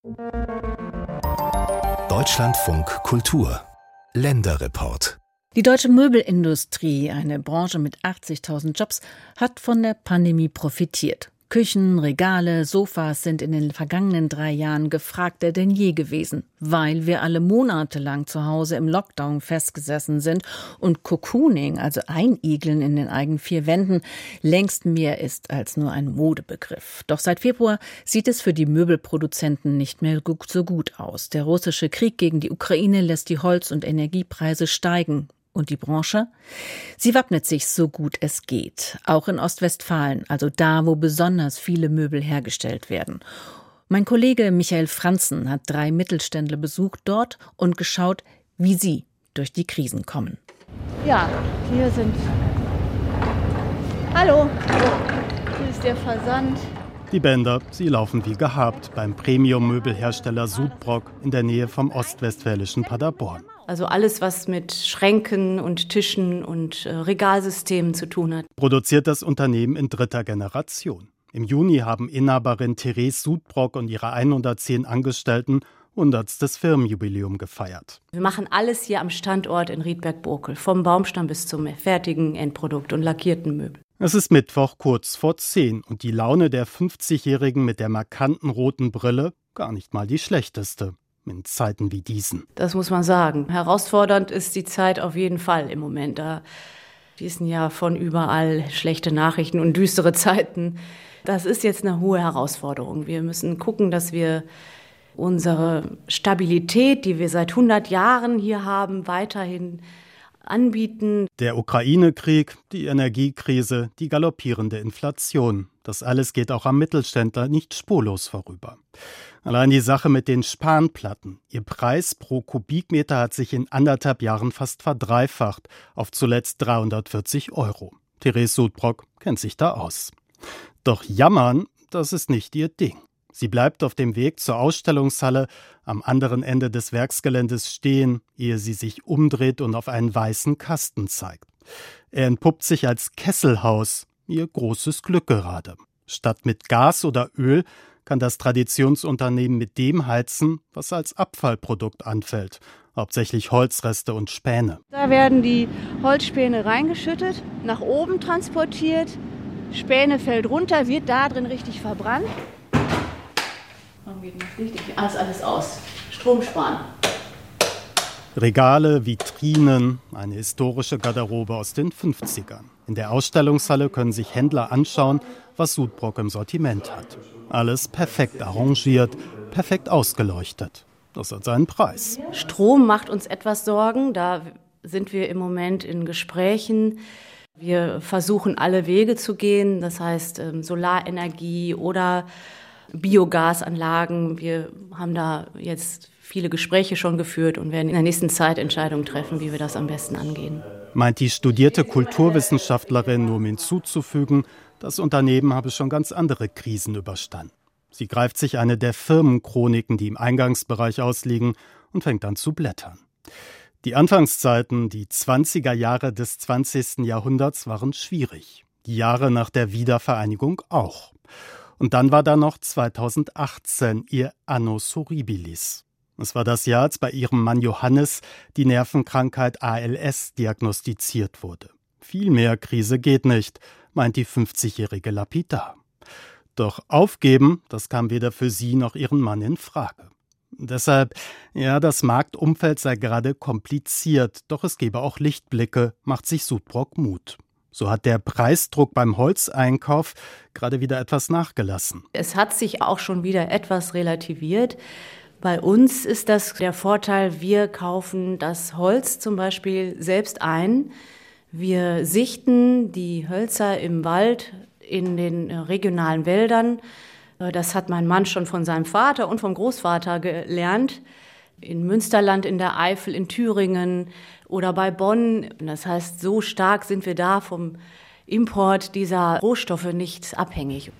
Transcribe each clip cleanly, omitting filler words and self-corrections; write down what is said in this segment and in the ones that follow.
Deutschlandfunk Kultur Länderreport. Die deutsche Möbelindustrie, eine Branche mit 80.000 Jobs, hat von der Pandemie profitiert. Küchen, Regale, Sofas sind in den vergangenen 3 Jahren gefragter denn je gewesen, weil wir alle monatelang zu Hause im Lockdown festgesessen sind und Cocooning, also Einigeln in den eigenen 4 Wänden, längst mehr ist als nur ein Modebegriff. Doch seit Februar sieht es für die Möbelproduzenten nicht mehr so gut aus. Der russische Krieg gegen die Ukraine lässt die Holz- und Energiepreise steigen. Und die Branche? Sie wappnet sich so gut es geht. Auch in Ostwestfalen, also da, wo besonders viele Möbel hergestellt werden. Mein Kollege Michael Franzen hat 3 Mittelständler besucht dort und geschaut, wie sie durch die Krisen kommen. Ja, hier sind... Hallo, hier ist der Versand. Die Bänder, sie laufen wie gehabt beim Premium-Möbelhersteller Sudbrock in der Nähe vom ostwestfälischen Paderborn. Also alles, was mit Schränken und Tischen und Regalsystemen zu tun hat. Produziert das Unternehmen in 3. Generation. Im Juni haben Inhaberin Therese Sudbrock und ihre 110 Angestellten 100. Firmenjubiläum gefeiert. Wir machen alles hier am Standort in Riedberg-Burkel, vom Baumstamm bis zum fertigen Endprodukt und lackierten Möbel. Es ist Mittwoch kurz vor 10 und die Laune der 50-Jährigen mit der markanten roten Brille gar nicht mal die schlechteste. In Zeiten wie diesen. Das muss man sagen. Herausfordernd ist die Zeit auf jeden Fall im Moment. Da fließen ja von überall schlechte Nachrichten und düstere Zeiten. Das ist jetzt eine hohe Herausforderung. Wir müssen gucken, dass wir unsere Stabilität, die wir seit 100 Jahren hier haben, weiterhin anbieten. Der Ukraine-Krieg, die Energiekrise, die galoppierende Inflation. Das alles geht auch am Mittelständler nicht spurlos vorüber. Allein die Sache mit den Spanplatten. Ihr Preis pro Kubikmeter hat sich in 1,5 Jahren fast verdreifacht, auf zuletzt 340 €. Therese Sudbrock kennt sich da aus. Doch jammern, das ist nicht ihr Ding. Sie bleibt auf dem Weg zur Ausstellungshalle am anderen Ende des Werksgeländes stehen, ehe sie sich umdreht und auf einen weißen Kasten zeigt. Er entpuppt sich als Kesselhaus, ihr großes Glück gerade. Statt mit Gas oder Öl kann das Traditionsunternehmen mit dem heizen, was als Abfallprodukt anfällt, hauptsächlich Holzreste und Späne. Da werden die Holzspäne reingeschüttet, nach oben transportiert, Späne fällt runter, wird da drin richtig verbrannt. Warum geht das nicht? Alles aus. Strom sparen. Regale, Vitrinen, eine historische Garderobe aus den 50ern. In der Ausstellungshalle können sich Händler anschauen, was Sudbrock im Sortiment hat. Alles perfekt arrangiert, perfekt ausgeleuchtet. Das hat seinen Preis. Strom macht uns etwas Sorgen. Da sind wir im Moment in Gesprächen. Wir versuchen, alle Wege zu gehen. Das heißt Solarenergie oder Biogasanlagen. Wir haben da jetzt viele Gespräche schon geführt und werden in der nächsten Zeit Entscheidungen treffen, wie wir das am besten angehen. Meint die studierte Kulturwissenschaftlerin, nur um hinzuzufügen, das Unternehmen habe schon ganz andere Krisen überstanden. Sie greift sich eine der Firmenchroniken, die im Eingangsbereich ausliegen, und fängt an zu blättern. Die Anfangszeiten, die 20er Jahre des 20. Jahrhunderts waren schwierig. Die Jahre nach der Wiedervereinigung auch. Und dann war da noch 2018 ihr Annus Horribilis. Es war das Jahr, als bei ihrem Mann Johannes die Nervenkrankheit ALS diagnostiziert wurde. Viel mehr Krise geht nicht, meint die 50-jährige lapidar. Doch aufgeben, das kam weder für sie noch ihren Mann in Frage. Deshalb, das Marktumfeld sei gerade kompliziert, doch es gebe auch Lichtblicke, macht sich Sudbrock Mut. So hat der Preisdruck beim Holzeinkauf gerade wieder etwas nachgelassen. Es hat sich auch schon wieder etwas relativiert. Bei uns ist das der Vorteil, wir kaufen das Holz zum Beispiel selbst ein. Wir sichten die Hölzer im Wald in den regionalen Wäldern. Das hat mein Mann schon von seinem Vater und vom Großvater gelernt. In Münsterland, in der Eifel, in Thüringen oder bei Bonn. Das heißt, so stark sind wir da vom Import dieser Rohstoffe nicht abhängig.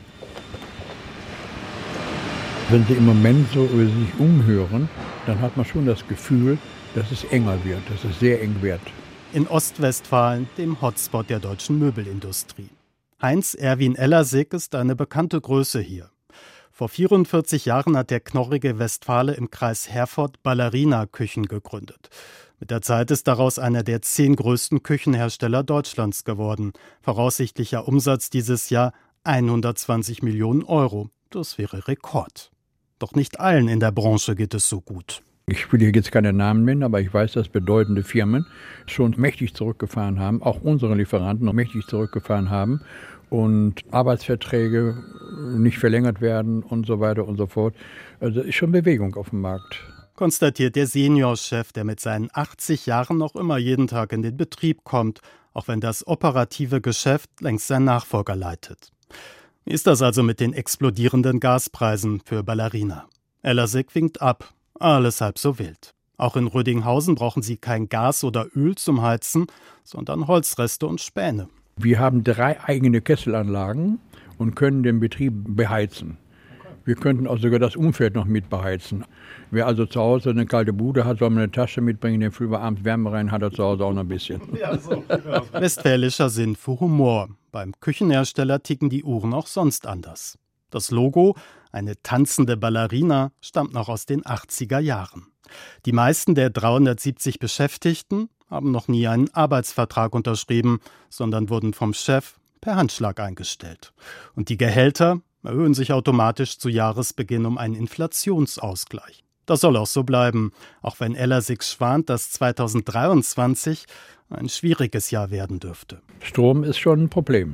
Wenn Sie im Moment so sich umhören, dann hat man schon das Gefühl, dass es enger wird, dass es sehr eng wird. In Ostwestfalen, dem Hotspot der deutschen Möbelindustrie. Heinz Erwin Ellersig ist eine bekannte Größe hier. Vor 44 Jahren hat der knorrige Westfale im Kreis Herford Ballerina-Küchen gegründet. Mit der Zeit ist daraus einer der 10 größten Küchenhersteller Deutschlands geworden. Voraussichtlicher Umsatz dieses Jahr 120 Millionen Euro. Das wäre Rekord. Doch nicht allen in der Branche geht es so gut. Ich will hier jetzt keine Namen nennen, aber ich weiß, dass bedeutende Firmen schon mächtig zurückgefahren haben, auch unsere Lieferanten noch mächtig zurückgefahren haben und Arbeitsverträge nicht verlängert werden und so weiter und so fort. Also ist schon Bewegung auf dem Markt. Konstatiert der Seniorchef, der mit seinen 80 Jahren noch immer jeden Tag in den Betrieb kommt, auch wenn das operative Geschäft längst sein Nachfolger leitet. Wie ist das also mit den explodierenden Gaspreisen für Ballerina? Ellersig winkt ab. Alles halb so wild. Auch in Rödinghausen brauchen sie kein Gas oder Öl zum Heizen, sondern Holzreste und Späne. Wir haben 3 eigene Kesselanlagen und können den Betrieb beheizen. Wir könnten auch sogar das Umfeld noch mit beheizen. Wer also zu Hause eine kalte Bude hat, soll man eine Tasche mitbringen, den füllen wir abends Wärme rein, hat er zu Hause auch noch ein bisschen. Ja, so, genau. Westfälischer Sinn für Humor. Beim Küchenhersteller ticken die Uhren auch sonst anders. Das Logo, eine tanzende Ballerina, stammt noch aus den 80er Jahren. Die meisten der 370 Beschäftigten haben noch nie einen Arbeitsvertrag unterschrieben, sondern wurden vom Chef per Handschlag eingestellt. Und die Gehälter erhöhen sich automatisch zu Jahresbeginn um einen Inflationsausgleich. Das soll auch so bleiben, auch wenn Ellersig schwant, dass 2023 ein schwieriges Jahr werden dürfte. Strom ist schon ein Problem.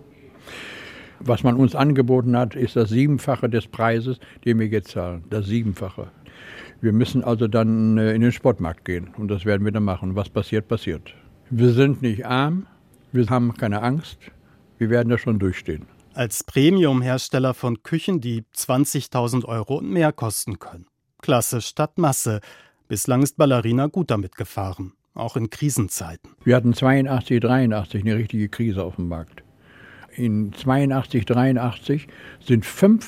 Was man uns angeboten hat, ist das 7-fache des Preises, den wir jetzt zahlen. Das 7-fache. Wir müssen also dann in den Spotmarkt gehen und das werden wir dann machen. Was passiert, passiert. Wir sind nicht arm, wir haben keine Angst, wir werden da schon durchstehen. Als Premium-Hersteller von Küchen, die 20.000 Euro und mehr kosten können. Klasse statt Masse. Bislang ist Ballerina gut damit gefahren, auch in Krisenzeiten. Wir hatten 82, 83 eine richtige Krise auf dem Markt. In 82, 83 sind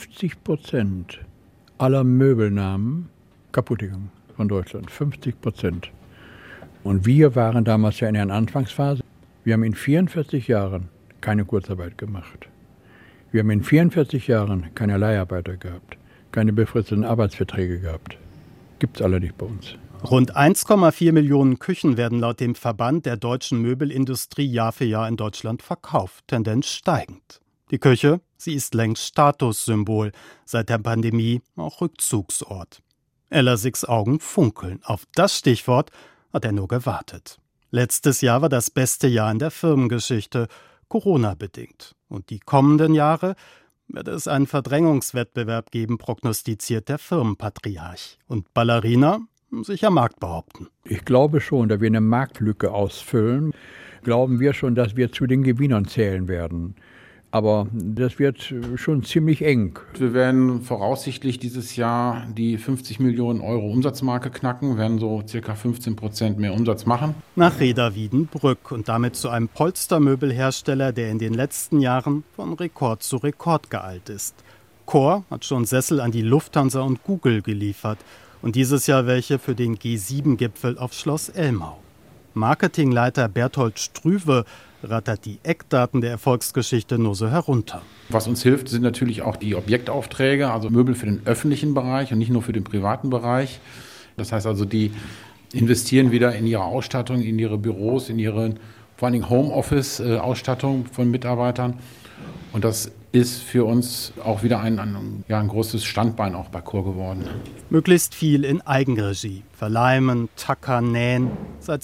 50% aller Möbelnamen kaputt gegangen von Deutschland. 50%. Und wir waren damals ja in einer Anfangsphase. Wir haben in 44 Jahren keine Kurzarbeit gemacht. Wir haben in 44 Jahren keine Leiharbeiter gehabt, keine befristeten Arbeitsverträge gehabt. Gibt's alle nicht bei uns. Rund 1,4 Millionen Küchen werden laut dem Verband der deutschen Möbelindustrie Jahr für Jahr in Deutschland verkauft, Tendenz steigend. Die Küche, sie ist längst Statussymbol, seit der Pandemie auch Rückzugsort. Ellersigs Augen funkeln. Auf das Stichwort hat er nur gewartet. Letztes Jahr war das beste Jahr in der Firmengeschichte, Corona-bedingt. Und die kommenden Jahre wird es einen Verdrängungswettbewerb geben, prognostiziert der Firmenpatriarch. Und Ballerina sich am Markt behaupten. Ich glaube schon, da wir eine Marktlücke ausfüllen, glauben wir schon, dass wir zu den Gewinnern zählen werden. Aber das wird schon ziemlich eng. Wir werden voraussichtlich dieses Jahr die 50 Millionen Euro Umsatzmarke knacken, werden so ca. 15% mehr Umsatz machen. Nach Reda Wiedenbrück und damit zu einem Polstermöbelhersteller, der in den letzten Jahren von Rekord zu Rekord geeilt ist. Kor hat schon Sessel an die Lufthansa und Google geliefert und dieses Jahr welche für den G7-Gipfel auf Schloss Elmau. Marketingleiter Berthold Strüwe rattert die Eckdaten der Erfolgsgeschichte nur so herunter. Was uns hilft, sind natürlich auch die Objektaufträge, also Möbel für den öffentlichen Bereich und nicht nur für den privaten Bereich. Das heißt also, die investieren wieder in ihre Ausstattung, in ihre Büros, in ihre vor allen Dingen Homeoffice-Ausstattung von Mitarbeitern. Und das ist für uns auch wieder ein großes Standbein auch bei Kor geworden. Möglichst viel in Eigenregie. Verleimen, tackern, nähen. Seit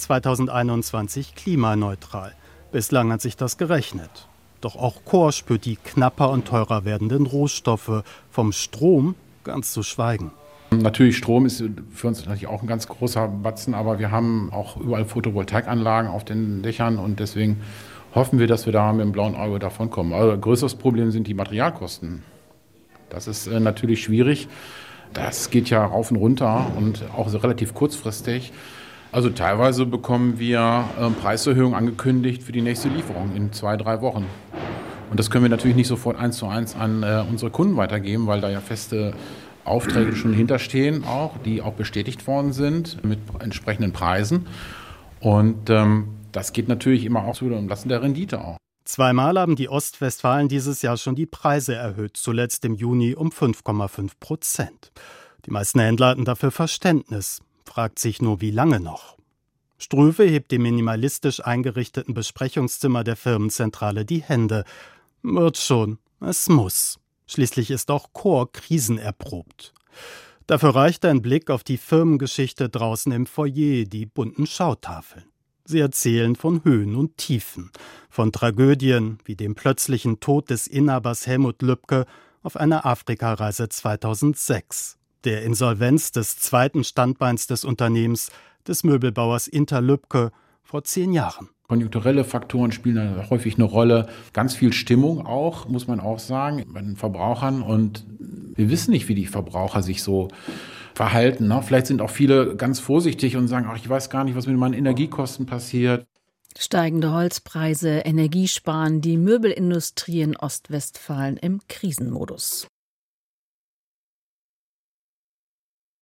2021 klimaneutral. Bislang hat sich das gerechnet. Doch auch Kor spürt die knapper und teurer werdenden Rohstoffe. Vom Strom ganz zu schweigen. Natürlich, Strom ist für uns natürlich auch ein ganz großer Batzen, aber wir haben auch überall Photovoltaikanlagen auf den Dächern und deswegen hoffen wir, dass wir da mit dem blauen Auge davonkommen. Also größeres Problem sind die Materialkosten. Das ist natürlich schwierig. Das geht ja rauf und runter und auch so relativ kurzfristig. Also teilweise bekommen wir Preiserhöhungen angekündigt für die nächste Lieferung in 2-3 Wochen. Und das können wir natürlich nicht sofort 1:1 an unsere Kunden weitergeben, weil da ja feste Aufträge schon hinterstehen, die auch bestätigt worden sind mit entsprechenden Preisen. Und das geht natürlich immer auch zu dem Lasten der Rendite auch. Zweimal haben die Ostwestfalen dieses Jahr schon die Preise erhöht, zuletzt im Juni um 5,5%. Die meisten Händler hatten dafür Verständnis, fragt sich nur, wie lange noch. Struve hebt dem minimalistisch eingerichteten Besprechungszimmer der Firmenzentrale die Hände. Wird schon, es muss. Schließlich ist auch Chor krisenerprobt. Dafür reicht ein Blick auf die Firmengeschichte draußen im Foyer, die bunten Schautafeln. Sie erzählen von Höhen und Tiefen, von Tragödien wie dem plötzlichen Tod des Inhabers Helmut Lübke auf einer Afrikareise 2006, der Insolvenz des zweiten Standbeins des Unternehmens, des Möbelbauers Inter Lübke, vor 10 Jahren. Konjunkturelle Faktoren spielen da häufig eine Rolle. Ganz viel Stimmung auch, muss man auch sagen, bei den Verbrauchern. Und wir wissen nicht, wie die Verbraucher sich so verhalten. Ne? Vielleicht sind auch viele ganz vorsichtig und sagen, ach, ich weiß gar nicht, was mit meinen Energiekosten passiert. Steigende Holzpreise, Energiesparen, die Möbelindustrie in Ostwestfalen im Krisenmodus.